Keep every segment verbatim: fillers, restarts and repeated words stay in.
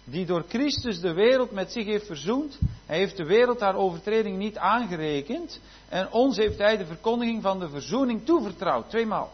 die door Christus de wereld met zich heeft verzoend. Hij heeft de wereld haar overtreding niet aangerekend. En ons heeft hij de verkondiging van de verzoening toevertrouwd. Tweemaal.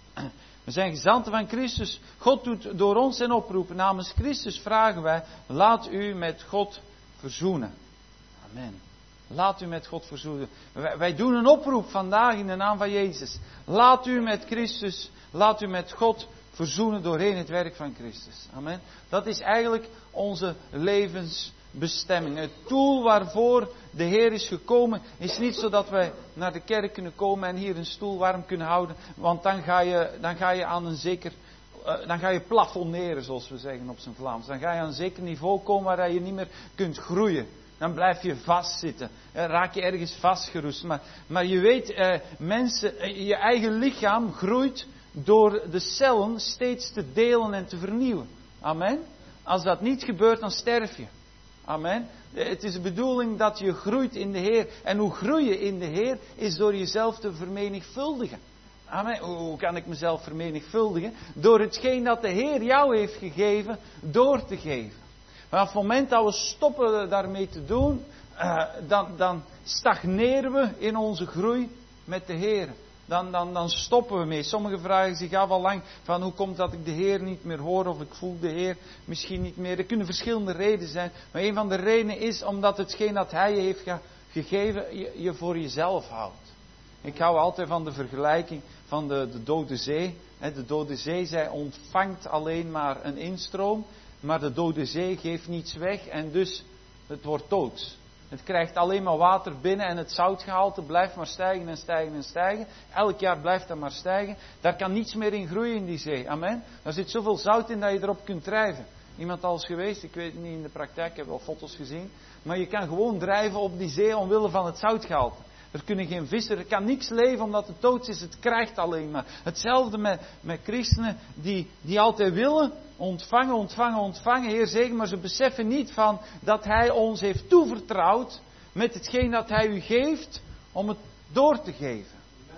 We zijn gezanten van Christus. God doet door ons zijn oproep. Namens Christus vragen wij, laat u met God verzoenen. Amen. Laat u met God verzoenen. Wij, wij doen een oproep vandaag in de naam van Jezus. Laat u met Christus, laat u met God verzoenen doorheen het werk van Christus. Amen. Dat is eigenlijk onze levensbestemming. Het doel waarvoor de Heer is gekomen is niet zodat wij naar de kerk kunnen komen en hier een stoel warm kunnen houden. Want dan ga je, dan ga je aan een zeker, uh, dan ga je plafonneren, zoals we zeggen op zijn Vlaams. Dan ga je aan een zeker niveau komen waar je niet meer kunt groeien. Dan blijf je vastzitten. Raak je ergens vastgeroest. Maar, maar je weet, eh, mensen, eh, je eigen lichaam groeit door de cellen steeds te delen en te vernieuwen. Amen. Als dat niet gebeurt, dan sterf je. Amen. Het is de bedoeling dat je groeit in de Heer. En hoe groei je in de Heer? Is door jezelf te vermenigvuldigen. Amen. Hoe kan ik mezelf vermenigvuldigen? Door hetgeen dat de Heer jou heeft gegeven, door te geven. Maar op het moment dat we stoppen daarmee te doen, uh, dan, dan stagneren we in onze groei met de Heer. Dan, dan, dan stoppen we mee. Sommigen vragen zich af al lang van hoe komt dat ik de Heer niet meer hoor of ik voel de Heer misschien niet meer. Er kunnen verschillende redenen zijn. Maar een van de redenen is omdat hetgeen dat Hij je heeft gegeven je, je voor jezelf houdt. Ik hou altijd van de vergelijking van de, de Dode Zee. De Dode Zee, zij ontvangt alleen maar een instroom. Maar de Dode Zee geeft niets weg en dus het wordt doods. Het krijgt alleen maar water binnen en het zoutgehalte blijft maar stijgen en stijgen en stijgen. Elk jaar blijft dat maar stijgen. Daar kan niets meer in groeien in die zee. Amen. Daar zit zoveel zout in dat je erop kunt drijven. Iemand al eens geweest? Ik weet het niet in de praktijk, ik heb wel foto's gezien. Maar je kan gewoon drijven op die zee omwille van het zoutgehalte. Er kunnen geen vissen, er kan niks leven omdat het dood is. Het krijgt alleen maar. Hetzelfde met, met christenen die, die altijd willen ontvangen, ontvangen, ontvangen. Heer zegen, maar ze beseffen niet van dat Hij ons heeft toevertrouwd met hetgeen dat Hij u geeft om het door te geven.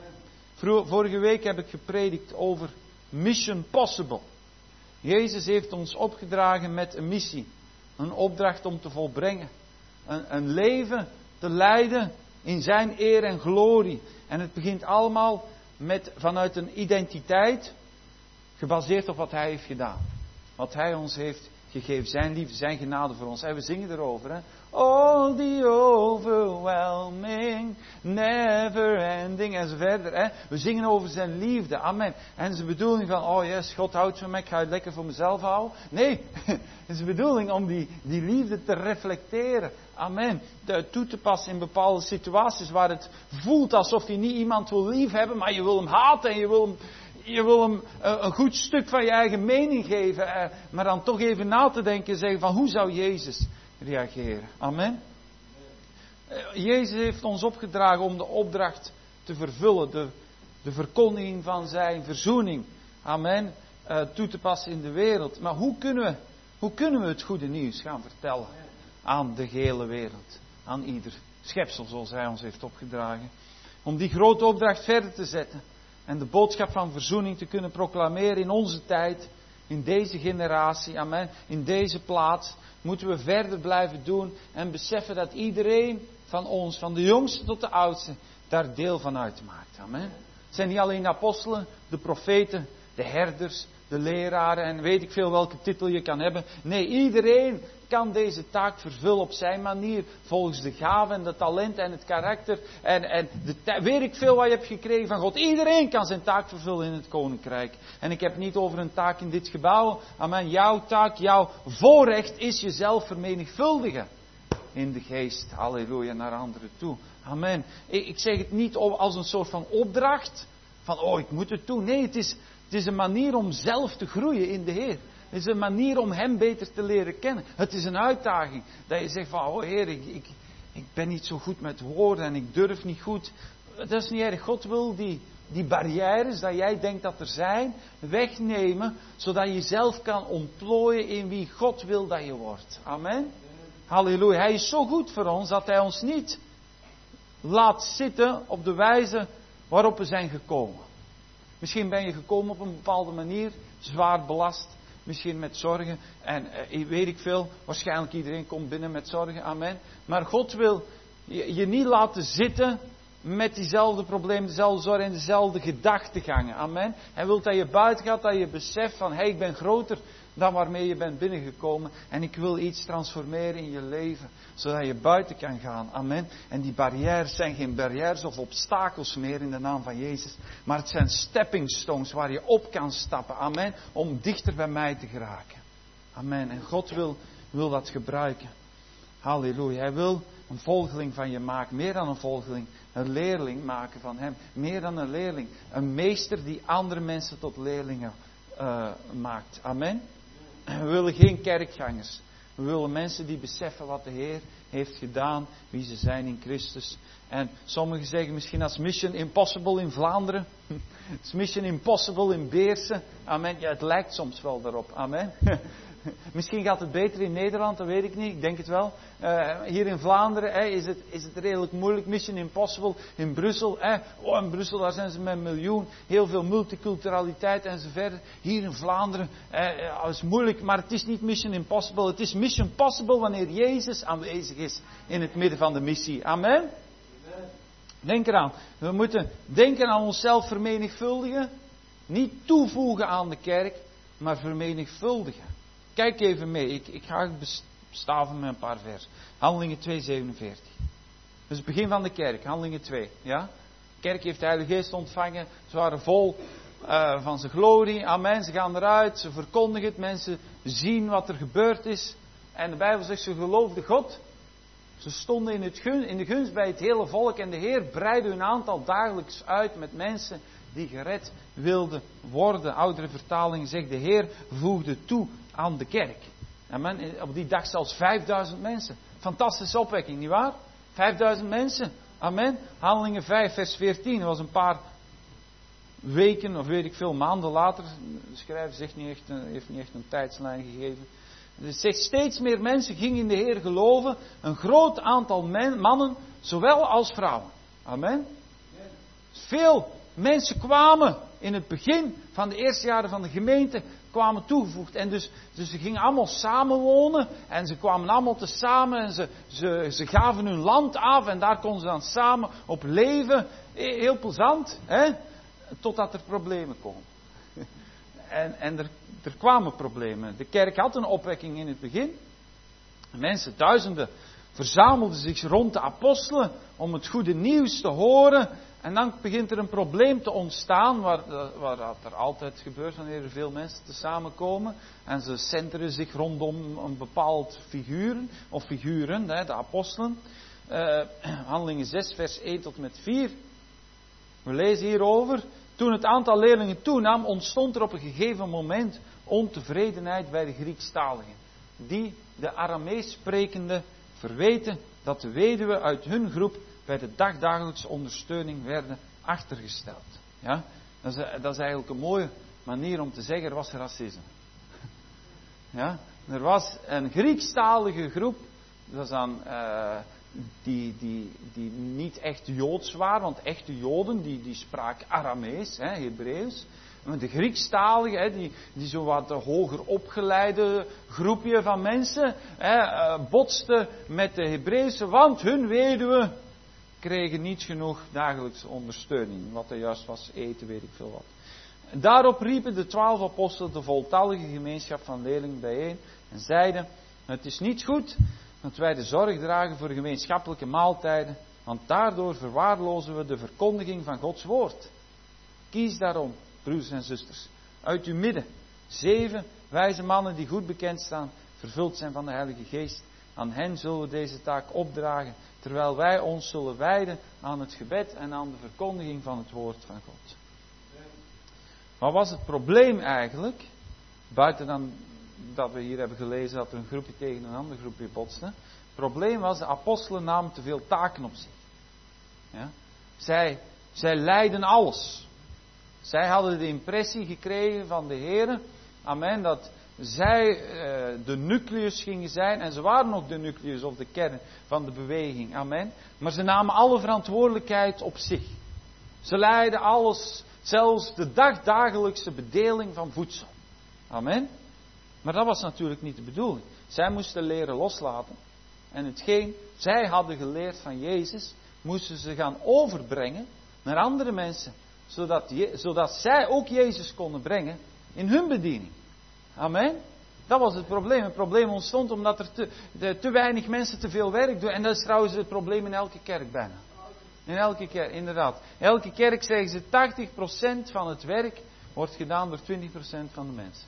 Vorige week heb ik gepredikt over Mission Possible. Jezus heeft ons opgedragen met een missie. Een opdracht om te volbrengen. Een, een leven te leiden in zijn eer en glorie. En het begint allemaal met, vanuit een identiteit gebaseerd op wat Hij heeft gedaan. Wat Hij ons heeft gegeven. Zijn liefde, zijn genade voor ons. En we zingen erover. Hè? All the overwhelming, never ending. En zo verder. Hè? We zingen over zijn liefde. Amen. En zijn bedoeling van, oh yes, God houdt van mij. Ik ga het lekker voor mezelf houden. Nee, het is de bedoeling om die, die liefde te reflecteren. Amen. De, toe te passen in bepaalde situaties waar het voelt alsof je niet iemand wil lief hebben, maar je wil hem haten en je wil hem... Je wil hem een goed stuk van je eigen mening geven, maar dan toch even na te denken en zeggen van hoe zou Jezus reageren. Amen. Jezus heeft ons opgedragen om de opdracht te vervullen, de, de verkondiging van zijn verzoening. Amen. Toe te passen in de wereld. Maar hoe kunnen we, hoe kunnen we het goede nieuws gaan vertellen aan de gehele wereld? Aan ieder schepsel zoals hij ons heeft opgedragen. Om die grote opdracht verder te zetten. En de boodschap van verzoening te kunnen proclameren in onze tijd, in deze generatie, amen, in deze plaats, moeten we verder blijven doen en beseffen dat iedereen van ons, van de jongste tot de oudste, daar deel van uitmaakt. Amen. Het zijn niet alleen de apostelen, de profeten, de herders, de leraren en weet ik veel welke titel je kan hebben. Nee, iedereen kan deze taak vervullen op zijn manier, volgens de gaven en de talenten en het karakter en, en de, weet ik veel wat je hebt gekregen van God. Iedereen kan zijn taak vervullen in het koninkrijk. En ik heb het niet over een taak in dit gebouw. Amen. Jouw taak, jouw voorrecht is jezelf vermenigvuldigen in de geest. Halleluja, naar anderen toe. Amen. Ik, ik zeg het niet als een soort van opdracht, van oh ik moet het doen. Nee, het is, het is een manier om zelf te groeien in de Heer. Het is een manier om Hem beter te leren kennen. Het is een uitdaging. Dat je zegt van, oh Heer, ik, ik, ik ben niet zo goed met woorden en ik durf niet goed. Dat is niet erg. God wil die, die barrières dat jij denkt dat er zijn, wegnemen. Zodat je zelf kan ontplooien in wie God wil dat je wordt. Amen. Halleluja. Hij is zo goed voor ons dat Hij ons niet laat zitten op de wijze waarop we zijn gekomen. Misschien ben je gekomen op een bepaalde manier, zwaar belast. misschien met zorgen. En uh, weet ik veel, waarschijnlijk iedereen komt binnen met zorgen. Amen. Maar God wil je, je niet laten zitten met diezelfde problemen, dezelfde zorgen en dezelfde gedachtegangen. Amen. Hij wil dat je buiten gaat, dat je beseft van, hé, hey, ik ben groter dan waarmee je bent binnengekomen. En ik wil iets transformeren in je leven, zodat je buiten kan gaan. Amen. En die barrières zijn geen barrières of obstakels meer in de naam van Jezus. Maar het zijn stepping stones waar je op kan stappen. Amen. Om dichter bij mij te geraken. Amen. En God wil, wil dat gebruiken. Halleluja. Hij wil een volgeling van je maken. Meer dan een volgeling. Een leerling maken van hem. Meer dan een leerling. Een meester die andere mensen tot leerlingen uh, maakt. Amen. We willen geen kerkgangers. We willen mensen die beseffen wat de Heer heeft gedaan. Wie ze zijn in Christus. En sommigen zeggen misschien als Mission Impossible in Vlaanderen. Het is Mission Impossible in Beersen. Amen. Ja, het lijkt soms wel daarop. Amen. Misschien gaat het beter in Nederland, dat weet ik niet. Ik denk het wel. Uh, hier in Vlaanderen hè, is, het, is het redelijk moeilijk. Mission Impossible in Brussel. Hè. Oh, in Brussel daar zijn ze met een miljoen. Heel veel multiculturaliteit enzovoort. Hier in Vlaanderen uh, is moeilijk. Maar het is niet Mission Impossible. Het is Mission Possible wanneer Jezus aanwezig is in het midden van de missie. Amen. Denk eraan. We moeten denken aan onszelf vermenigvuldigen. Niet toevoegen aan de kerk, maar vermenigvuldigen. Kijk even mee. Ik, ik ga het bestaven met een paar vers. Handelingen twee zevenenveertig. Dus het begin van de kerk. Handelingen twee. Ja? De kerk heeft de Heilige Geest ontvangen. Ze waren vol uh, van zijn glorie. Amen. Ze gaan eruit. Ze verkondigen het. Mensen zien wat er gebeurd is. En de Bijbel zegt ze geloofden God. Ze stonden in, het gun, in de gunst bij het hele volk. En de Heer breidde hun aantal dagelijks uit met mensen die gered wilden worden. Oudere vertalingen zegt de Heer voegde toe aan de kerk. Amen. Op die dag zelfs vijfduizend mensen. Fantastische opwekking, nietwaar? vijfduizend mensen. Amen. Handelingen vijf vers veertien. Dat was een paar weken of weet ik veel maanden later. De schrijver zegt niet echt, heeft niet echt een tijdslijn gegeven. Het zegt steeds meer mensen gingen in de Heer geloven. Een groot aantal men, mannen, zowel als vrouwen. Amen. Veel mensen kwamen in het begin van de eerste jaren van de gemeente, kwamen toegevoegd. En dus, dus ze gingen allemaal samenwonen. En ze kwamen allemaal tezamen. En ze, ze, ze gaven hun land af. En daar konden ze dan samen op leven. Heel plezant. Hè? Totdat er problemen komen. En, en er, er kwamen problemen. De kerk had een opwekking in het begin. Mensen, duizenden, verzamelden zich rond de apostelen om het goede nieuws te horen. En dan begint er een probleem te ontstaan, waar, waar dat er altijd gebeurt wanneer er veel mensen te samenkomen. En ze centeren zich rondom een bepaald figuur, of figuren, de apostelen. Uh, Handelingen zes, vers één tot en met vier. We lezen hierover. Toen het aantal leerlingen toenam, ontstond er op een gegeven moment ontevredenheid bij de Griekstaligen. Die de Aramees sprekende verweten dat de weduwen uit hun groep bij de dagdagelijkse ondersteuning werden achtergesteld. Ja? Dat, is, dat is eigenlijk een mooie manier om te zeggen, er was racisme. Ja? Er was een Griekstalige groep, dat is dan, uh, die, die, die niet echt Joods waren, want echte Joden die, die spraken Aramees, hè, Hebreeuws. Maar de Griekstaligen, hè, die, die zo wat hoger opgeleide groepje van mensen, hè, uh, botsten met de Hebreeuwse, want hun weduwen kregen niet genoeg dagelijkse ondersteuning. Wat er juist was, eten, weet ik veel wat. Daarop riepen de twaalf apostelen de voltallige gemeenschap van leerlingen bijeen en zeiden: het is niet goed dat wij de zorg dragen voor de gemeenschappelijke maaltijden, want daardoor verwaarlozen we de verkondiging van Gods woord. Kies daarom, broeders en zusters, uit uw midden zeven wijze mannen die goed bekend staan, vervuld zijn van de Heilige Geest. Aan hen zullen we deze taak opdragen, terwijl wij ons zullen wijden aan het gebed en aan de verkondiging van het woord van God. Wat was het probleem eigenlijk? Buiten dan dat we hier hebben gelezen dat er een groepje tegen een ander groepje botste. Het probleem was, de apostelen namen te veel taken op zich. Ja? Zij, zij leidden alles. Zij hadden de impressie gekregen van de Heer, amen, dat zij uh, de nucleus gingen zijn. En ze waren ook de nucleus of de kern van de beweging, amen. Maar ze namen alle verantwoordelijkheid op zich. Ze leidden alles, zelfs de dagdagelijkse bedeling van voedsel. Amen. Maar dat was natuurlijk niet de bedoeling. Zij moesten leren loslaten. En hetgeen zij hadden geleerd van Jezus, moesten ze gaan overbrengen naar andere mensen. Zodat, je, zodat zij ook Jezus konden brengen in hun bediening. Amen. Dat was het probleem. Het probleem ontstond omdat er te, de, te weinig mensen te veel werk doen. En dat is trouwens het probleem in elke kerk bijna. In elke kerk, inderdaad. In elke kerk zeggen ze tachtig procent van het werk wordt gedaan door twintig procent van de mensen.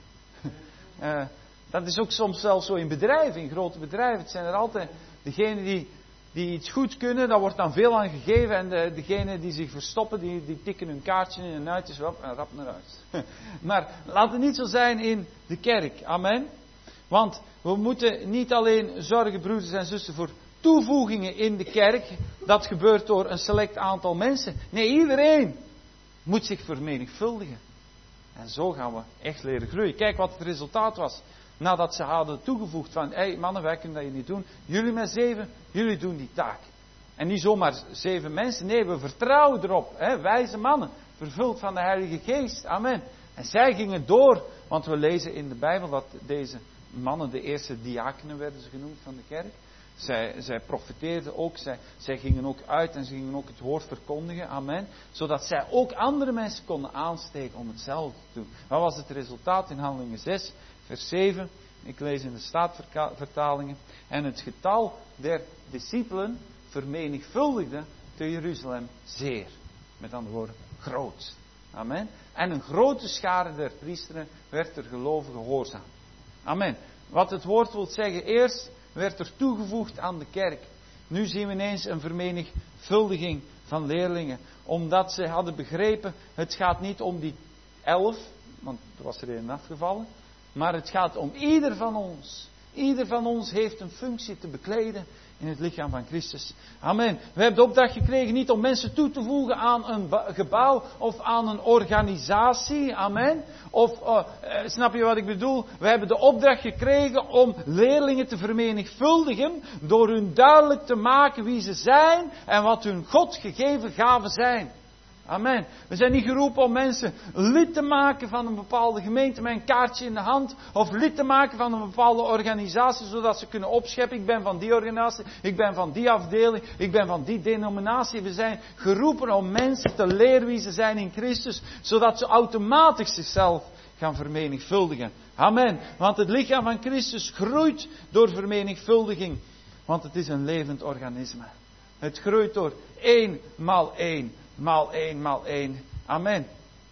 uh, dat is ook soms zelfs zo in bedrijven, in grote bedrijven. Het zijn er altijd degenen die, die iets goed kunnen, daar wordt dan veel aan gegeven. En de, degenen die zich verstoppen, die, die tikken hun kaartje in en uit, is rap, en rap naar huis. Maar laat het niet zo zijn in de kerk. Amen. Want we moeten niet alleen zorgen, broeders en zussen, voor toevoegingen in de kerk. Dat gebeurt door een select aantal mensen. Nee, iedereen moet zich vermenigvuldigen. En zo gaan we echt leren groeien. Kijk wat het resultaat was. Nadat ze hadden toegevoegd van, hé hey, mannen, wij kunnen dat hier niet doen. Jullie met zeven, jullie doen die taak. En niet zomaar zeven mensen. Nee, we vertrouwen erop. Hè, wijze mannen, vervuld van de Heilige Geest. Amen. En zij gingen door. Want we lezen in de Bijbel dat deze mannen de eerste diakenen werden ze genoemd van de kerk. Zij, zij profeteerden ook, zij, zij gingen ook uit en ze gingen ook het woord verkondigen, amen. Zodat zij ook andere mensen konden aansteken om hetzelfde te doen. Wat was het resultaat in Handelingen zes, vers zeven? Ik lees in de Staatvertalingen. En het getal der discipelen vermenigvuldigde te Jeruzalem zeer. Met andere woorden, groot. Amen. En een grote schare der priesteren werd er gelovigen gehoorzaam. Amen. Wat het woord wil zeggen, eerst werd er toegevoegd aan de kerk. Nu zien we ineens een vermenigvuldiging van leerlingen. Omdat ze hadden begrepen, het gaat niet om die elf, want er was er een afgevallen. Maar het gaat om ieder van ons. Ieder van ons heeft een functie te bekleden in het lichaam van Christus. Amen. We hebben de opdracht gekregen niet om mensen toe te voegen aan een gebouw of aan een organisatie. Amen. Of, uh, snap je wat ik bedoel? We hebben de opdracht gekregen om leerlingen te vermenigvuldigen door hun duidelijk te maken wie ze zijn en wat hun God gegeven gaven zijn. Amen. We zijn niet geroepen om mensen lid te maken van een bepaalde gemeente met een kaartje in de hand. Of lid te maken van een bepaalde organisatie, zodat ze kunnen opscheppen. Ik ben van die organisatie, ik ben van die afdeling, ik ben van die denominatie. We zijn geroepen om mensen te leren wie ze zijn in Christus, zodat ze automatisch zichzelf gaan vermenigvuldigen. Amen. Want het lichaam van Christus groeit door vermenigvuldiging. Want het is een levend organisme. Het groeit door één maal één. Maal één, maal één. Amen.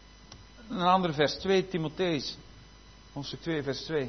Een ander vers, twee Timotheus. Hoofdstuk twee, vers twee.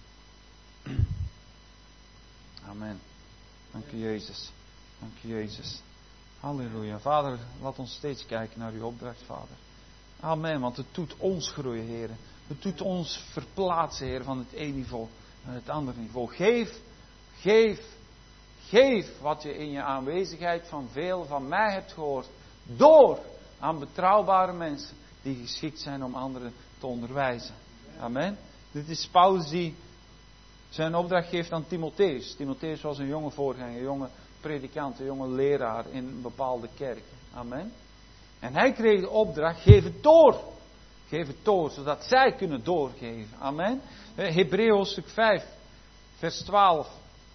Amen. Dank u Jezus. Dank u Jezus. Halleluja. Vader, laat ons steeds kijken naar uw opdracht, Vader. Amen, want het doet ons groeien, Heer. Het doet ons verplaatsen, Heer, van het ene niveau naar het andere niveau. Geef, geef, geef wat je in je aanwezigheid van veel van mij hebt gehoord. Door aan betrouwbare mensen die geschikt zijn om anderen te onderwijzen. Amen. Dit is Paulus die zijn opdracht geeft aan Timotheus. Timotheus was een jonge voorganger, een jonge predikant, een jonge leraar in een bepaalde kerk. Amen. En hij kreeg de opdracht, geef het door. Geef het door, zodat zij kunnen doorgeven. Amen. Hebreeën hoofdstuk vijf, vers twaalf.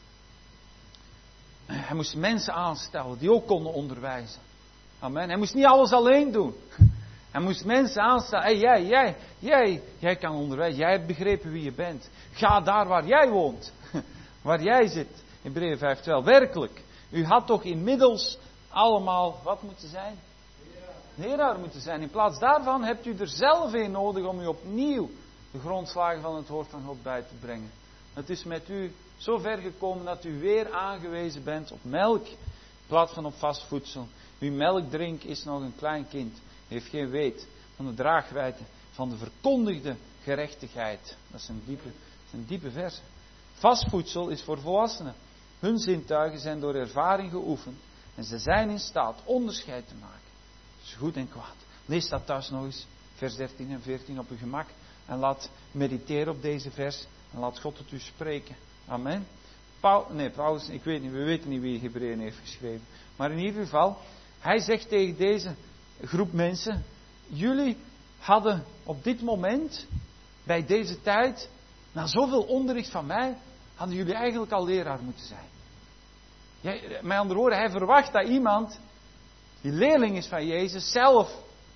Hij moest mensen aanstellen die ook konden onderwijzen. Amen. Hij moest niet alles alleen doen. Hij moest mensen aanstellen. Hey, jij, jij, jij, jij kan onderwijzen. Jij hebt begrepen wie je bent. Ga daar waar jij woont. Waar jij zit. Hebreeën vijf twaalf. Werkelijk. U had toch inmiddels allemaal, wat moeten zijn? Leraar moeten zijn. In plaats daarvan hebt u er zelf een nodig om u opnieuw de grondslagen van het woord van God bij te brengen. Het is met u zo ver gekomen dat u weer aangewezen bent op melk in plaats van op vast voedsel. Wie melk drinkt is nog een klein kind. Heeft geen weet van de draagwijdte van de verkondigde gerechtigheid. Dat is een diepe, dat is een diepe vers. Vast voedsel is voor volwassenen. Hun zintuigen zijn door ervaring geoefend. En ze zijn in staat onderscheid te maken. Tussen goed en kwaad. Lees dat thuis nog eens. Vers dertien en veertien op uw gemak. En laat mediteren op deze vers. En laat God het u spreken. Amen. Paul, nee, Paulus, ik weet niet, we weten niet wie Hebreeën heeft geschreven. Maar in ieder geval, hij zegt tegen deze groep mensen, jullie hadden op dit moment, bij deze tijd, Na zoveel onderricht van mij, hadden jullie eigenlijk al leraar moeten zijn. Ja, met andere woorden, hij verwacht dat iemand, die leerling is van Jezus, zelf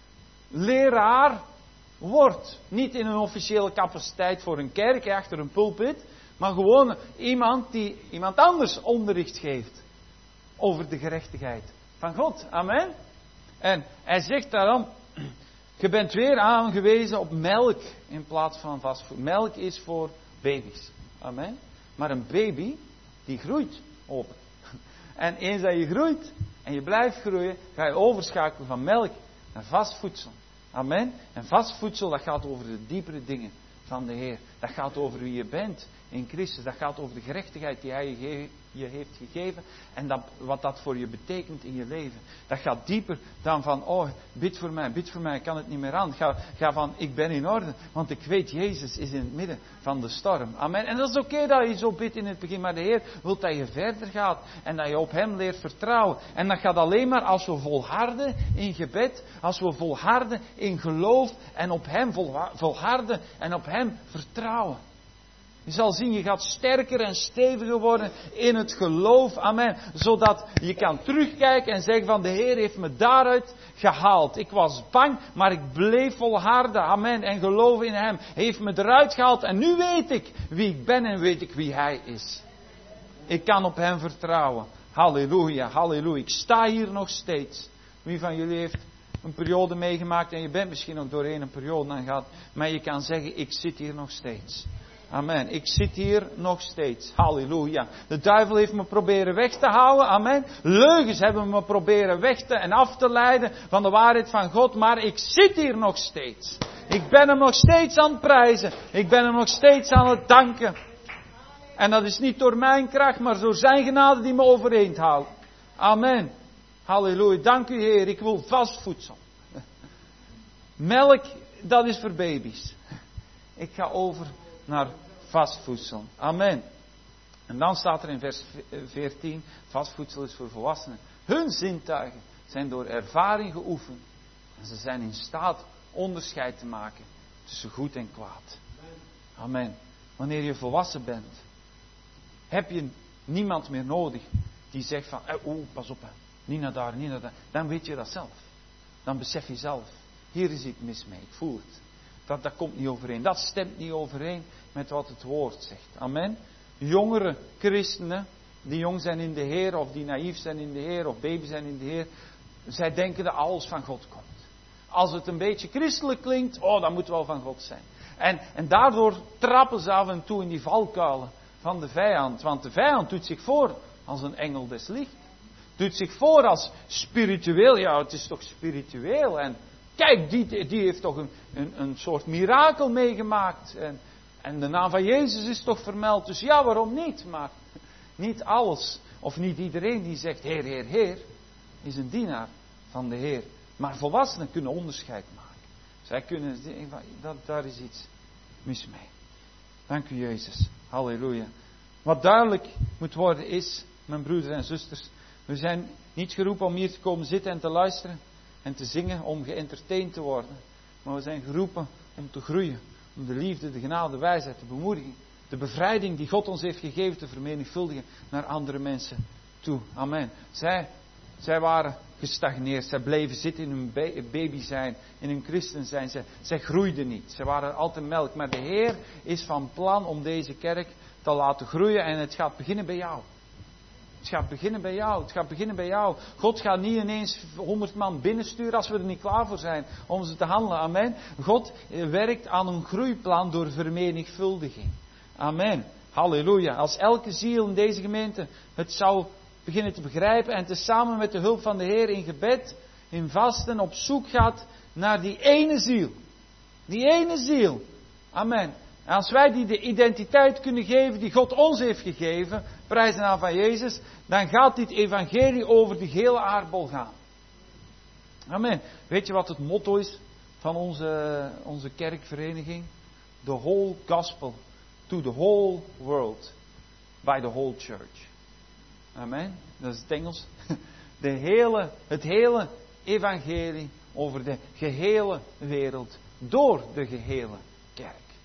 leraar wordt. Niet in een officiële capaciteit voor een kerk, achter een pulpit, maar gewoon iemand die iemand anders onderricht geeft over de gerechtigheid van God. Amen. En hij zegt daarom, je bent weer aangewezen op melk in plaats van vastvoed. Melk is voor baby's. Amen. Maar een baby, die groeit open. En eens dat je groeit en je blijft groeien, ga je overschakelen van melk naar vast voedsel. Amen. En vast voedsel, dat gaat over de diepere dingen van de Heer. Dat gaat over wie je bent in Christus. Dat gaat over de gerechtigheid die Hij je, ge- je heeft gegeven. En dat, wat dat voor je betekent in je leven. Dat gaat dieper dan van, oh, bid voor mij, bid voor mij, ik kan het niet meer aan. Ga, ga van, ik ben in orde, want ik weet, Jezus is in het midden van de storm. Amen. En dat is oké dat je zo bidt in het begin, maar de Heer wil dat je verder gaat. En dat je op Hem leert vertrouwen. En dat gaat alleen maar als we volharden in gebed, als we volharden in geloof en op Hem volharden en op Hem vertrouwen. Je zal zien, je gaat sterker en steviger worden in het geloof. Amen. Zodat je kan terugkijken en zeggen van de Heer heeft me daaruit gehaald. Ik was bang, maar ik bleef volharden. Amen. En geloven in Hem. Hij heeft me eruit gehaald en nu weet ik wie ik ben en weet ik wie Hij is. Ik kan op Hem vertrouwen. Halleluja, halleluja. Ik sta hier nog steeds. Wie van jullie heeft een periode meegemaakt en je bent misschien nog doorheen een periode aan gehad. Maar je kan zeggen, ik zit hier nog steeds. Amen. Ik zit hier nog steeds. Halleluja. De duivel heeft me proberen weg te houden. Amen. Leugens hebben me proberen weg te en af te leiden van de waarheid van God. Maar ik zit hier nog steeds. Ik ben hem nog steeds aan het prijzen. Ik ben hem nog steeds aan het danken. En dat is niet door mijn kracht, maar door zijn genade die me overeind houdt. Amen. Halleluja. Dank u Heer. Ik wil vast voedsel. Melk, dat is voor baby's. Ik ga over naar vast voedsel. Amen. En dan staat er in vers veertien, vast voedsel is voor volwassenen. Hun zintuigen zijn door ervaring geoefend. En ze zijn in staat onderscheid te maken tussen goed en kwaad. Amen. Wanneer je volwassen bent, heb je niemand meer nodig die zegt van, oh, pas op, niet naar daar, niet naar daar. Dan weet je dat zelf. Dan besef je zelf, hier is iets mis mee, ik voel het. Dat, dat komt niet overeen. Dat stemt niet overeen met wat het woord zegt. Amen. Jongere christenen, die jong zijn in de Heer, of die naïef zijn in de Heer, of baby zijn in de Heer, zij denken dat alles van God komt. Als het een beetje christelijk klinkt, oh, dat moet wel van God zijn. En, en daardoor trappen ze af en toe in die valkuilen van de vijand. Want de vijand doet zich voor als een engel des licht. Doet zich voor als spiritueel. Ja, het is toch spiritueel. En kijk, die, die heeft toch een, een, een soort mirakel meegemaakt. En, en de naam van Jezus is toch vermeld. Dus ja, waarom niet? Maar niet alles, of niet iedereen die zegt, Heer, Heer, Heer, is een dienaar van de Heer. Maar volwassenen kunnen onderscheid maken. Zij kunnen, dat, daar is iets mis mee. Dank u Jezus. Halleluja. Wat duidelijk moet worden is, mijn broeders en zusters, we zijn niet geroepen om hier te komen zitten en te luisteren en te zingen om geëntertained te worden. Maar we zijn geroepen om te groeien. Om de liefde, de genade, de wijsheid, de bemoediging, de bevrijding die God ons heeft gegeven te vermenigvuldigen naar andere mensen toe. Amen. Zij, zij waren gestagneerd. Zij bleven zitten in hun baby zijn, in hun christen zijn. Zij, zij groeiden niet. Zij waren altijd melk. Maar de Heer is van plan om deze kerk te laten groeien en het gaat beginnen bij jou. Het gaat beginnen bij jou. Het gaat beginnen bij jou. God gaat niet ineens honderd man binnensturen als we er niet klaar voor zijn om ze te handelen. Amen. God werkt aan een groeiplan door vermenigvuldiging. Amen. Halleluja. Als elke ziel in deze gemeente het zou beginnen te begrijpen en te samen met de hulp van de Heer in gebed, in vasten, op zoek gaat naar die ene ziel. Die ene ziel. Amen. En als wij die de identiteit kunnen geven die God ons heeft gegeven, prijs de naam van Jezus, dan gaat dit evangelie over de hele aardbol gaan. Amen. Weet je wat het motto is van onze, onze kerkvereniging? The whole gospel to the whole world by the whole church. Amen. Dat is het Engels. De hele, het hele evangelie over de gehele wereld door de gehele kerk.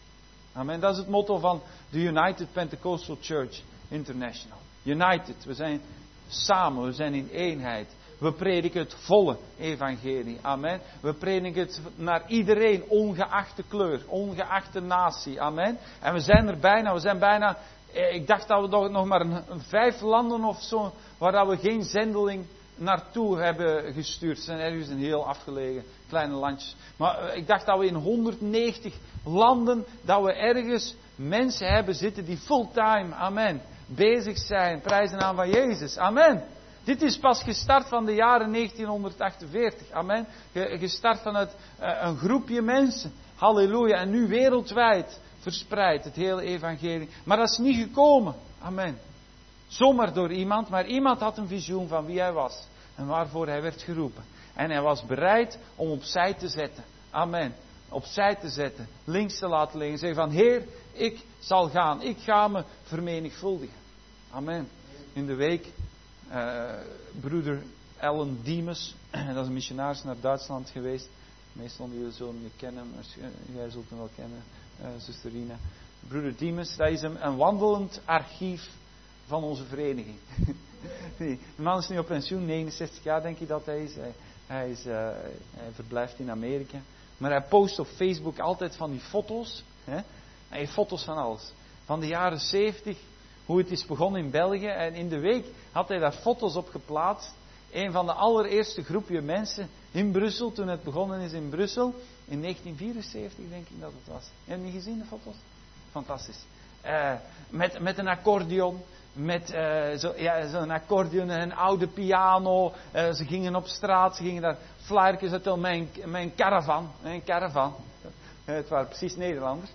Amen. Dat is het motto van de United Pentecostal Church International. United. We zijn samen. We zijn in eenheid. We prediken het volle evangelie. Amen. We prediken het naar iedereen, ongeacht de kleur, ongeacht de natie. Amen. En we zijn er bijna, we zijn bijna, ik dacht dat we nog maar een, een vijf landen of zo, waar dat we geen zendeling naartoe hebben gestuurd. Het zijn ergens een heel afgelegen kleine landjes. Maar ik dacht dat we in honderdnegentig landen, dat we ergens mensen hebben zitten die fulltime, amen, bezig zijn. Prijs de naam van Jezus. Amen. Dit is pas gestart van de jaren negentienhonderdachtenveertig. Amen. Gestart vanuit uh, een groepje mensen. Halleluja. En nu wereldwijd verspreid het hele evangelie. Maar dat is niet gekomen. Amen. Zomaar door iemand. Maar iemand had een visioen van wie hij was. En waarvoor hij werd geroepen. En hij was bereid om opzij te zetten. Amen. Opzij te zetten. Links te laten liggen. Zeggen van Heer, ik zal gaan. Ik ga me vermenigvuldigen. Amen. In de week... Uh, broeder Alan Demas, dat is een missionaris naar Duitsland geweest. Meestal jullie zullen hem kennen, jij zult hem wel kennen, uh, zuster Rina. Broeder Demas, dat is een, een wandelend archief van onze vereniging. Nee, de man is nu op pensioen, negenenzestig jaar denk ik dat hij is. Hij, hij, is, uh, hij verblijft in Amerika. Maar hij post op Facebook altijd van die foto's. Hè? Hij heeft foto's van alles. Van de jaren zeventig. Hoe het is begonnen in België. En in de week had hij daar foto's op geplaatst. Een van de allereerste groepje mensen in Brussel. Toen het begonnen is in Brussel. In negentien vierenzeventig denk ik dat het was. Heb je niet gezien de foto's? Fantastisch. Uh, met, met een accordeon. Met uh, zo, ja, zo'n accordeon en een oude piano. Uh, ze gingen op straat. Ze gingen daar flyertjes uit mijn, mijn caravan. Mijn caravan. Uh, het waren precies Nederlanders.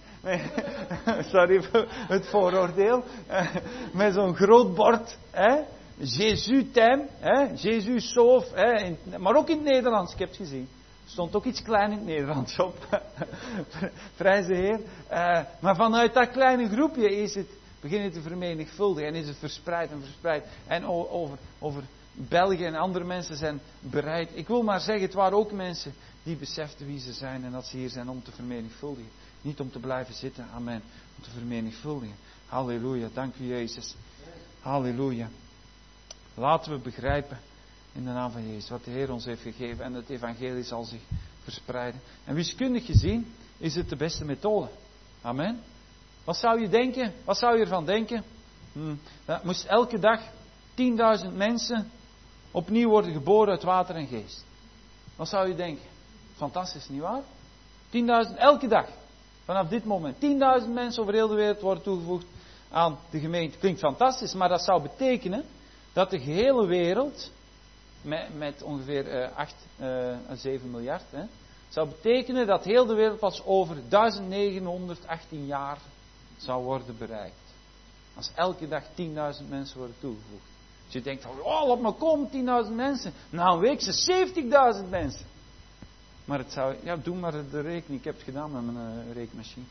Sorry voor het vooroordeel. Met zo'n groot bord. Hè? Jésus t'aime. Jésus sauve. Hè? Maar ook in het Nederlands. Ik heb het gezien. Er stond ook iets klein in het Nederlands op. Prijs de Heer. Uh, maar vanuit dat kleine groepje is het beginnen te vermenigvuldigen. En is het verspreid en verspreid. En over, over België en andere mensen zijn bereid. Ik wil maar zeggen, het waren ook mensen die beseften wie ze zijn. En dat ze hier zijn om te vermenigvuldigen. Niet om te blijven zitten, amen. Om te vermenigvuldigen. Halleluja, dank u Jezus. Halleluja. Laten we begrijpen in de naam van Jezus wat de Heer ons heeft gegeven. En het evangelie zal zich verspreiden. En wiskundig gezien is het de beste methode. Amen. Wat zou je denken? Wat zou je ervan denken? Hm. Dat moest elke dag tienduizend mensen opnieuw worden geboren uit water en geest. Wat zou je denken? Fantastisch, nietwaar? tienduizend elke dag. Vanaf dit moment. tienduizend mensen over heel de wereld worden toegevoegd aan de gemeente. Klinkt fantastisch, maar dat zou betekenen dat de gehele wereld, met, met ongeveer uh, acht à zeven miljard, hè, zou betekenen dat heel de wereld pas over negentienhonderdachttien jaar zou worden bereikt. Als elke dag tienduizend mensen worden toegevoegd. Dus je denkt van, oh, laat maar komen, tienduizend mensen. Na een week zijn zeventigduizend mensen. Maar het zou, ja, doe maar de rekening. Ik heb het gedaan met mijn uh, rekenmachine.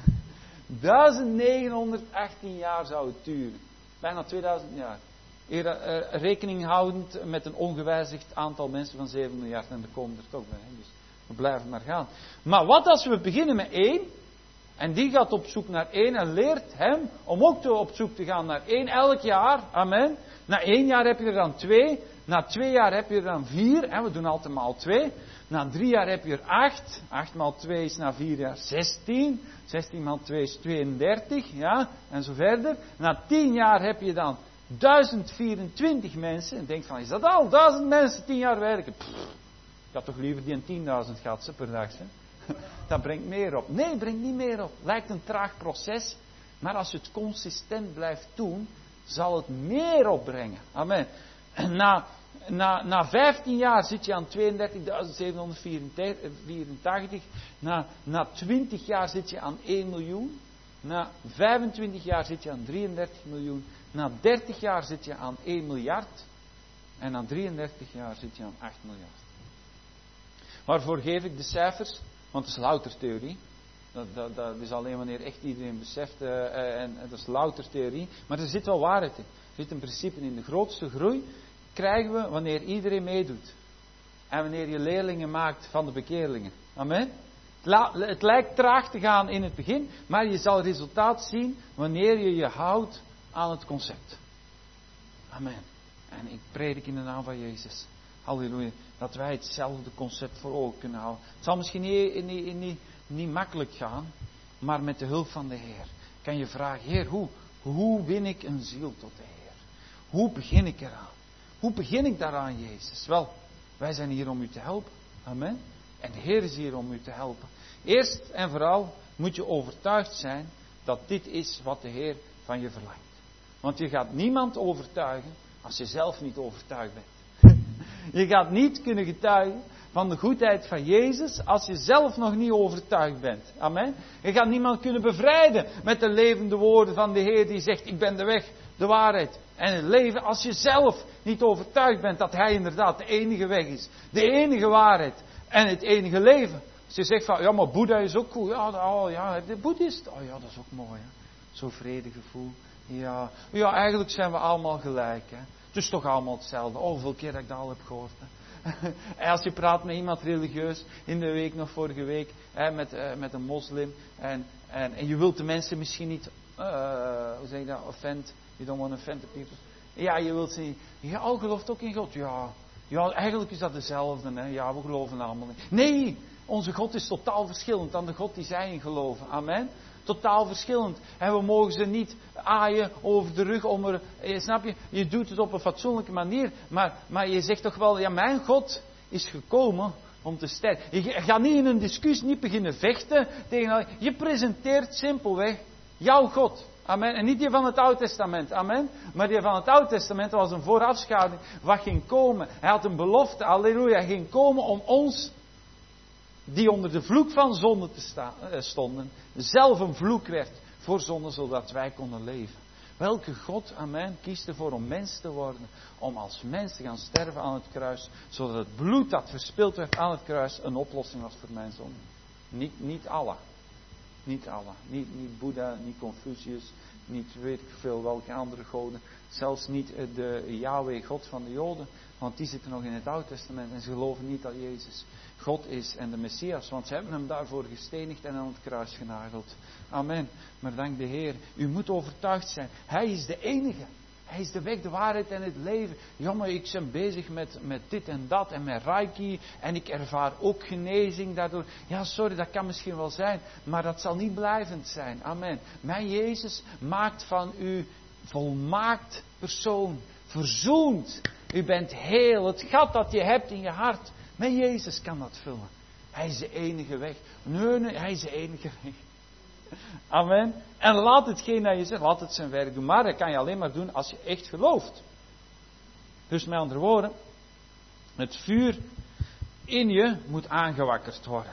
negentienhonderdachttien jaar zou het duren. Bijna tweeduizend jaar. Eer, uh, rekening houdend met een ongewijzigd aantal mensen van zeven miljard. En er komen er toch bij. Hè? Dus we blijven maar gaan. Maar wat als we beginnen met één. En die gaat op zoek naar één en leert hem om ook te op zoek te gaan naar één elk jaar. Amen. Na één jaar heb je er dan twee. Na twee jaar heb je er dan vier. En we doen altijd maal twee. Na drie jaar heb je er acht. Acht maal twee is na vier jaar zestien. Zestien maal twee is tweeëndertig. Ja, en zo verder. Na tien jaar heb je dan duizend vierentwintig mensen. En denk van, is dat al? Duizend mensen tien jaar werken. Pff, ik had toch liever die een tienduizend gehad per dag. Hè? Dat brengt meer op. Nee, brengt niet meer op. Lijkt een traag proces. Maar als je het consistent blijft doen, zal het meer opbrengen. Amen. Na, na, na vijftien jaar zit je aan tweeëndertigduizend zevenhonderdvierentachtig. Na, na twintig jaar zit je aan één miljoen. Na vijfentwintig jaar zit je aan drieëndertig miljoen. Na dertig jaar zit je aan één miljard. En na drieëndertig jaar zit je aan acht miljard. Waarvoor geef ik de cijfers? Want het is louter theorie. Dat, dat, dat is alleen wanneer echt iedereen beseft. Uh, en, en dat is louter theorie. Maar er zit wel waarheid in. Er zit een principe in. De grootste groei krijgen we wanneer iedereen meedoet. En wanneer je leerlingen maakt van de bekeerlingen. Amen. Het, la, het lijkt traag te gaan in het begin, maar je zal resultaat zien wanneer je je houdt aan het concept. Amen. En ik predik in de naam van Jezus. Halleluja. Dat wij hetzelfde concept voor ogen kunnen houden. Het zal misschien niet, niet, niet, niet makkelijk gaan, maar met de hulp van de Heer kan je vragen, Heer, hoe, hoe win ik een ziel tot de Heer? Hoe begin ik eraan? Hoe begin ik daaraan, Jezus? Wel, wij zijn hier om u te helpen. Amen. En de Heer is hier om u te helpen. Eerst en vooral moet je overtuigd zijn dat dit is wat de Heer van je verlangt. Want je gaat niemand overtuigen als je zelf niet overtuigd bent. Je gaat niet kunnen getuigen van de goedheid van Jezus als je zelf nog niet overtuigd bent. Amen. Je gaat niemand kunnen bevrijden met de levende woorden van de Heer die zegt, ik ben de weg, de waarheid en het leven, als je zelf niet overtuigd bent dat Hij inderdaad de enige weg is, de enige waarheid en het enige leven. Als je zegt van, ja maar Boeddha is ook cool, ja, oh, ja de boeddhist, oh ja dat is ook mooi, hè? Zo'n vredegevoel. Ja, ja, eigenlijk zijn we allemaal gelijk, hè. Het is toch allemaal hetzelfde. Oh, hoeveel keer dat ik dat al heb gehoord. Hè. En als je praat met iemand religieus, in de week nog vorige week, hè, met, uh, met een moslim, en, en, en je wilt de mensen misschien niet, uh, hoe zeg je dat, offend, you don't want to offend the people. Ja, je wilt ze niet, ja, oh, gelooft ook in God? Ja, ja, eigenlijk is dat dezelfde, hè. Ja, we geloven allemaal niet. Nee, onze God is totaal verschillend dan de God die zij in geloven. Amen. Totaal verschillend. En we mogen ze niet aaien over de rug om er... Snap je? Je doet het op een fatsoenlijke manier. Maar, maar je zegt toch wel... Ja, mijn God is gekomen om te sterven. Je gaat niet in een discussie niet beginnen vechten tegen... Je presenteert simpelweg jouw God. Amen. En niet die van het Oude Testament. Amen. Maar die van het Oude Testament was een voorafschaduwing. Wat ging komen. Hij had een belofte. Halleluja. Hij ging komen om ons... die onder de vloek van zonde te staan, eh, stonden, zelf een vloek werd voor zonde, zodat wij konden leven. Welke God, amen, kiest ervoor om mens te worden, om als mens te gaan sterven aan het kruis, zodat het bloed dat verspild werd aan het kruis een oplossing was voor mijn zonde. Niet, niet Allah. Niet Allah. Niet, niet Boeddha, niet Confucius, niet weet ik veel welke andere goden. Zelfs niet de Yahweh, God van de Joden. Want die zitten nog in het Oude Testament en ze geloven niet dat Jezus God is en de Messias. Want ze hebben hem daarvoor gestenigd en aan het kruis genageld. Amen. Maar dank de Heer. U moet overtuigd zijn. Hij is de enige. Hij is de weg, de waarheid en het leven. Jongen, ik ben bezig met, met dit en dat en met Reiki. En ik ervaar ook genezing daardoor. Ja, sorry, dat kan misschien wel zijn. Maar dat zal niet blijvend zijn. Amen. Mijn Jezus maakt van u volmaakt persoon. Verzoend. U bent heel. Het gat dat je hebt in je hart. Mijn Jezus kan dat vullen. Hij is de enige weg. Nee, nee, hij is de enige weg. Amen. En laat hetgeen dat je zegt, laat het zijn werk doen. Maar dat kan je alleen maar doen als je echt gelooft. Dus met andere woorden, het vuur in je moet aangewakkerd worden.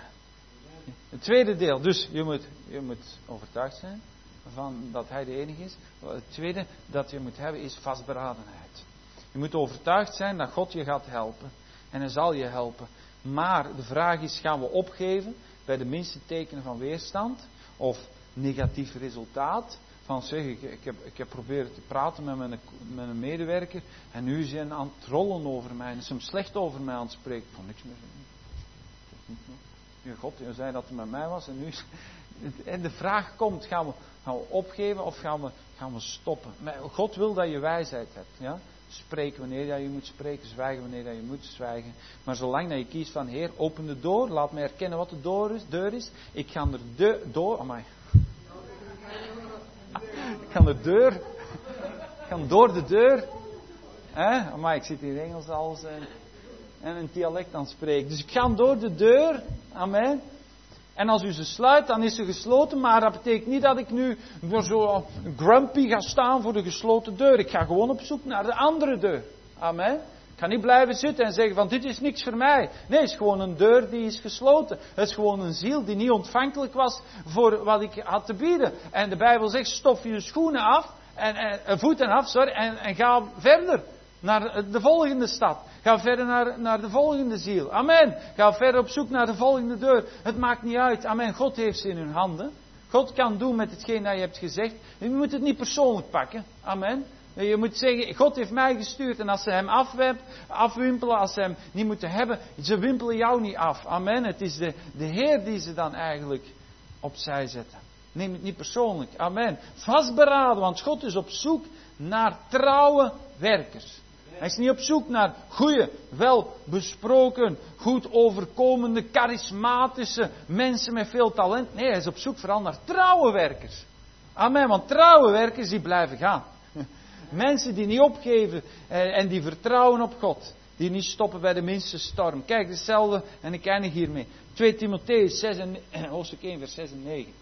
Het tweede deel, dus je moet, je moet overtuigd zijn van dat hij de enige is. Het tweede dat je moet hebben is vastberadenheid. Je moet overtuigd zijn dat God je gaat helpen. En hij zal je helpen. Maar de vraag is, gaan we opgeven bij de minste tekenen van weerstand? Of negatief resultaat? Van zeg, ik, ik, heb, ik heb proberen te praten met mijn, met een medewerker. En nu is hij aan het trollen over mij. En is hem slecht over mij aan het spreken. Ik vond niks meer. Ja, God, je zei dat het met mij was. En nu is... En de vraag komt, gaan we, gaan we opgeven of gaan we, gaan we stoppen? Maar God wil dat je wijsheid hebt. Ja? Spreken wanneer je moet spreken, zwijgen wanneer je moet zwijgen. Maar zolang dat je kiest van, Heer, open de deur, laat me herkennen wat de deur is. Deur is. Ik ga er de door, amai. Ik ga de deur, ik ga door de deur. Eh? Amai, ik zit hier Engels als en, en een dialect aan het spreken. Dus ik ga door de deur, amen. En als u ze sluit, dan is ze gesloten. Maar dat betekent niet dat ik nu zo grumpy ga staan voor de gesloten deur. Ik ga gewoon op zoek naar de andere deur. Amen. Ik ga niet blijven zitten en zeggen van dit is niks voor mij. Nee, het is gewoon een deur die is gesloten. Het is gewoon een ziel die niet ontvankelijk was voor wat ik had te bieden. En de Bijbel zegt, stof je schoenen af, en, en voeten af, sorry, en, en ga verder. Naar de volgende stap. Ga verder naar, naar de volgende ziel. Amen. Ga verder op zoek naar de volgende deur. Het maakt niet uit. Amen. God heeft ze in hun handen. God kan doen met hetgeen dat je hebt gezegd. Je moet het niet persoonlijk pakken. Amen. Je moet zeggen, God heeft mij gestuurd. En als ze hem afweb, afwimpelen, als ze hem niet moeten hebben, ze wimpelen jou niet af. Amen. Het is de, de Heer die ze dan eigenlijk opzij zetten. Neem het niet persoonlijk. Amen. Vastberaden, want God is op zoek naar trouwe werkers. Hij is niet op zoek naar goede, welbesproken, goed overkomende, charismatische mensen met veel talent. Nee, hij is op zoek vooral naar trouwe werkers. Amen, want trouwe werkers die blijven gaan. Mensen die niet opgeven en die vertrouwen op God. Die niet stoppen bij de minste storm. Kijk, hetzelfde en ik eindig hiermee. twee Timotheüs zes en, hoofdstuk één vers zes en negen.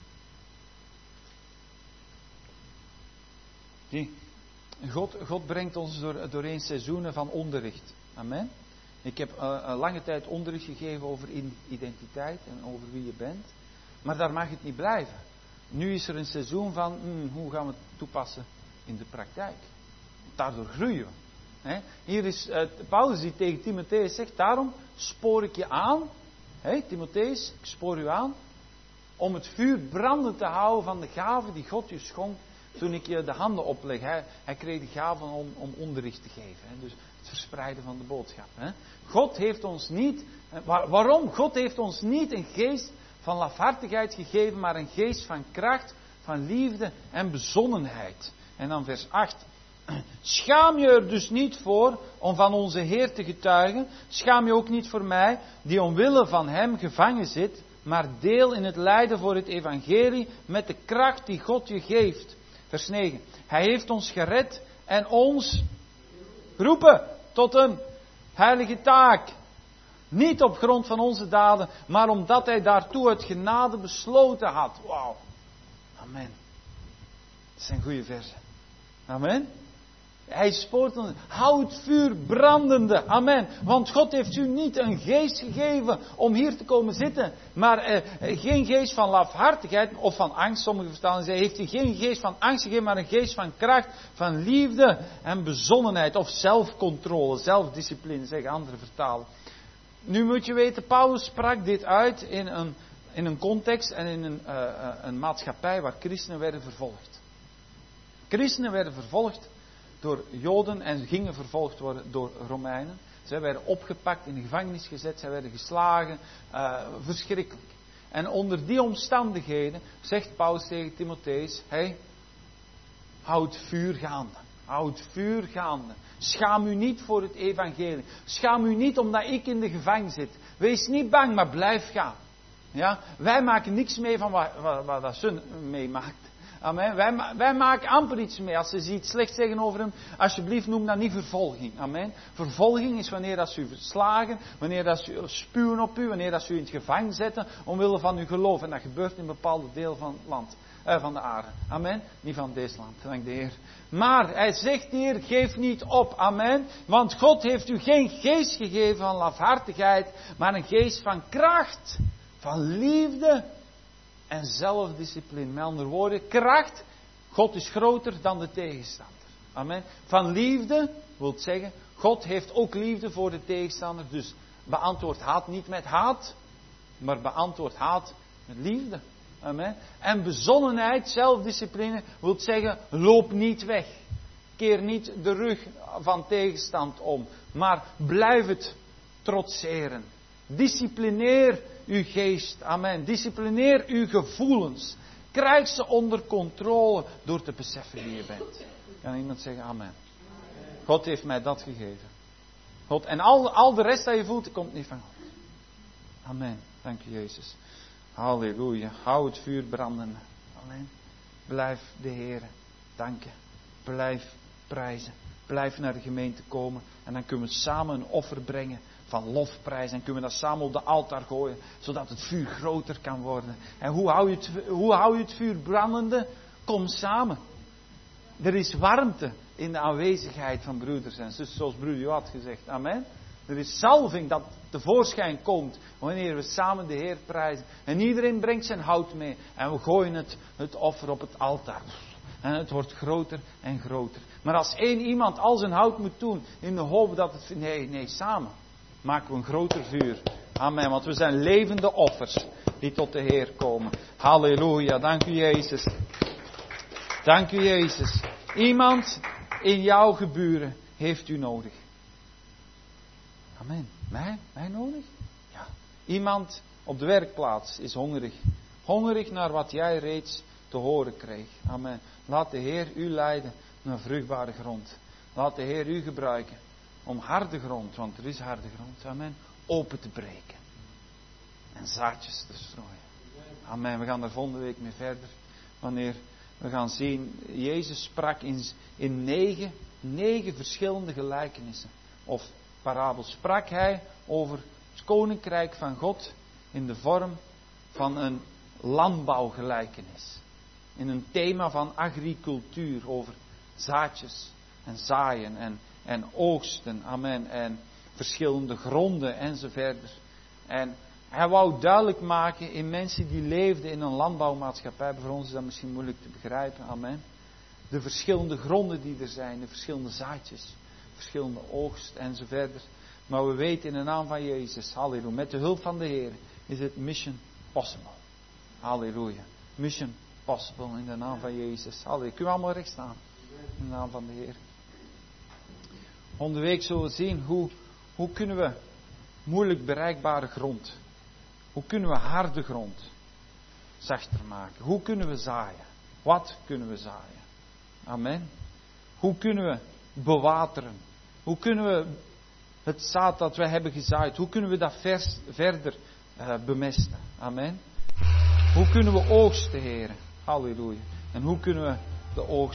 Zie, God, God brengt ons door, doorheen seizoenen van onderricht. Amen. Ik heb uh, een lange tijd onderricht gegeven over identiteit en over wie je bent. Maar daar mag het niet blijven. Nu is er een seizoen van, hmm, hoe gaan we het toepassen in de praktijk? Daardoor groeien we. He? Hier is uh, Paulus die tegen Timotheus zegt, daarom spoor ik je aan. Hey, Timotheus, ik spoor u aan. Om het vuur brandend te houden van de gave die God je schonk. Toen ik je de handen opleg. Hij, hij kreeg de gave om, om onderricht te geven. Hè? Dus het verspreiden van de boodschap. Hè? God heeft ons niet. Waar, waarom? God heeft ons niet een geest van lafhartigheid gegeven. Maar een geest van kracht, van liefde en bezonnenheid. En dan vers acht. Schaam je er dus niet voor om van onze Heer te getuigen. Schaam je ook niet voor mij, die omwille van hem gevangen zit. Maar deel in het lijden voor het evangelie met de kracht die God je geeft. Vers negen. Hij heeft ons gered en ons geroepen tot een heilige taak. Niet op grond van onze daden, maar omdat hij daartoe uit genade besloten had. Wauw. Amen. Dat zijn goede versen. Amen. Hij spoort ons. Hou het vuur brandende. Amen. Want God heeft u niet een geest gegeven om hier te komen zitten. Maar eh, geen geest van lafhartigheid of van angst. Sommige vertalingen zeggen, heeft u geen geest van angst gegeven, maar een geest van kracht, van liefde en bezonnenheid. Of zelfcontrole, zelfdiscipline, zeggen andere vertalen. Nu moet je weten, Paulus sprak dit uit in een, in een context en in een, uh, een maatschappij waar christenen werden vervolgd. Christenen werden vervolgd door Joden en gingen vervolgd worden door Romeinen. Zij werden opgepakt, in de gevangenis gezet, zij werden geslagen. Uh, verschrikkelijk. En onder die omstandigheden zegt Paulus tegen Timotheus, hey, hou het vuur gaande. Hou het vuur gaande. Schaam u niet voor het evangelie. Schaam u niet omdat ik in de gevangenis zit. Wees niet bang, maar blijf gaan. Ja? Wij maken niks mee van wat, wat, wat dat ze meemaakt. Amen. Wij, wij maken amper iets mee. Als ze iets slecht zeggen over hem, alsjeblieft noem dat niet vervolging. Amen. Vervolging is wanneer dat ze u verslagen, wanneer dat ze spuwen op u, wanneer dat ze u in het gevangen zetten, omwille van uw geloof. En dat gebeurt in bepaalde deel van het land, eh, van de aarde. Amen. Niet van deze land, dank de Heer. Maar hij zegt hier, geef niet op. Amen. Want God heeft u geen geest gegeven van lafhartigheid, maar een geest van kracht, van liefde en zelfdiscipline. Met andere woorden, kracht. God is groter dan de tegenstander. Amen. Van liefde wil zeggen, God heeft ook liefde voor de tegenstander. Dus beantwoord haat niet met haat, maar beantwoord haat met liefde. Amen. En bezonnenheid, zelfdiscipline, wil zeggen, loop niet weg. Keer niet de rug van tegenstand om, maar blijf het trotseren. Disciplineer uw geest. Amen. Disciplineer uw gevoelens. Krijg ze onder controle door te beseffen wie je bent. Kan iemand zeggen amen? God heeft mij dat gegeven. God, en al, al de rest dat je voelt, komt niet van God. Amen. Dank je Jezus. Halleluja. Hou het vuur branden. Amen. Blijf de Heer danken. Blijf prijzen. Blijf naar de gemeente komen. En dan kunnen we samen een offer brengen van lofprijs. En kunnen we dat samen op de altaar gooien. Zodat het vuur groter kan worden. En hoe hou je het, hoe hou je het vuur brandende? Kom samen. Er is warmte in de aanwezigheid van broeders en zusters. Zoals broeder Jo had gezegd. Amen. Er is zalving dat tevoorschijn komt. Wanneer we samen de Heer prijzen. En iedereen brengt zijn hout mee. En we gooien het, het offer op het altaar. En het wordt groter en groter. Maar als één iemand al zijn hout moet doen. In de hoop dat het... Nee, nee, samen. Maken we een groter vuur. Amen. Want we zijn levende offers. Die tot de Heer komen. Halleluja. Dank u Jezus. Dank u Jezus. Iemand in jouw geburen heeft u nodig? Amen. Mij? Mij nodig? Ja. Iemand op de werkplaats is hongerig. Hongerig naar wat jij reeds te horen kreeg. Amen. Laat de Heer u leiden naar vruchtbare grond. Laat de Heer u gebruiken om harde grond, want er is harde grond, amen, open te breken. En zaadjes te strooien. Amen. We gaan daar volgende week mee verder. Wanneer we gaan zien, Jezus sprak in, in negen, negen verschillende gelijkenissen. Of parabels. Sprak hij over het koninkrijk van God in de vorm van een landbouwgelijkenis. In een thema van agricultuur, over zaadjes en zaaien en, en oogsten, amen, en verschillende gronden enzovoort. En hij wou duidelijk maken in mensen die leefden in een landbouwmaatschappij, voor ons is dat misschien moeilijk te begrijpen, amen. De verschillende gronden die er zijn, de verschillende zaadjes, verschillende oogst enzovoort. Maar we weten in de naam van Jezus, halleluja, met de hulp van de Heer is het mission possible. Halleluja. Mission possible in de naam van Jezus. Halleluja. Kunnen we allemaal recht staan? In de naam van de Heer. Volgende week zullen we zien hoe, hoe kunnen we moeilijk bereikbare grond. Hoe kunnen we harde grond zachter maken? Hoe kunnen we zaaien? Wat kunnen we zaaien? Amen. Hoe kunnen we bewateren? Hoe kunnen we het zaad dat wij hebben gezaaid, hoe kunnen we dat vers, verder uh, bemesten? Amen. Hoe kunnen we oogsten, Heer? Halleluja. En hoe kunnen we de oogst